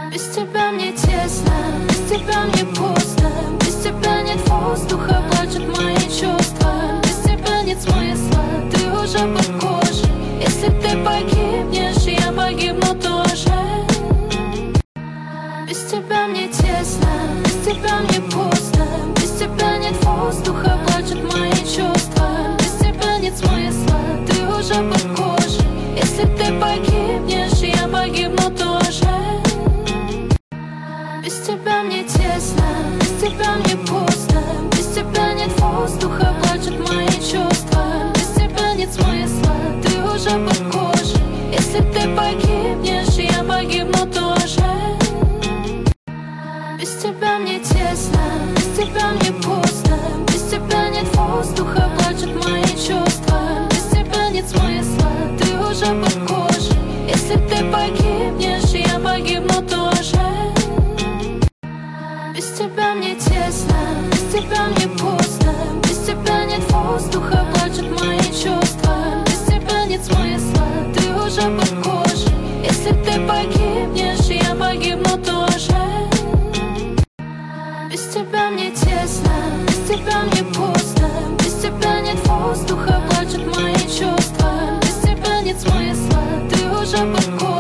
Без тебя мне тесно, без тебя мне пусто. Без тебя нет воздуха, плачут мои чувства. Без тебя нет смысла, ты уже под кожей. Если ты погибнешь, я погибну тоже. Без тебя мне тесно, без тебя мне пусто. Без тебя нет воздуха, плачут мои чувства. Без тебя нет смысла, ты уже под кожей. Если ты погибнешь, я погибну тоже. Без тебя мне тесно, без тебя мне пусто. Без тебя нет воздуха, плачут мои чувства. Без тебя нет смысла, ты уже под кожей. Если ты погибнешь, я погибну тоже. Без тебя мне тесно, без тебя мне пусто. Без тебя нет воздуха, плачут мои чувства. Без тебя нет смысла, ты уже под кожей. Если ты погибнешь, я погибну тоже. Без тебя мне тесно, без тебя мне пусто. Без тебя нет воздуха, плачут мои чувства. Без тебя нет смысла, ты уже под кожей. Если ты погибнешь, я погибну тоже. Без тебя мне тесно, без тебя мне пусто. Без тебя нет воздуха, плачут мои чувства. Без тебя нет смысла, ты уже под кожей.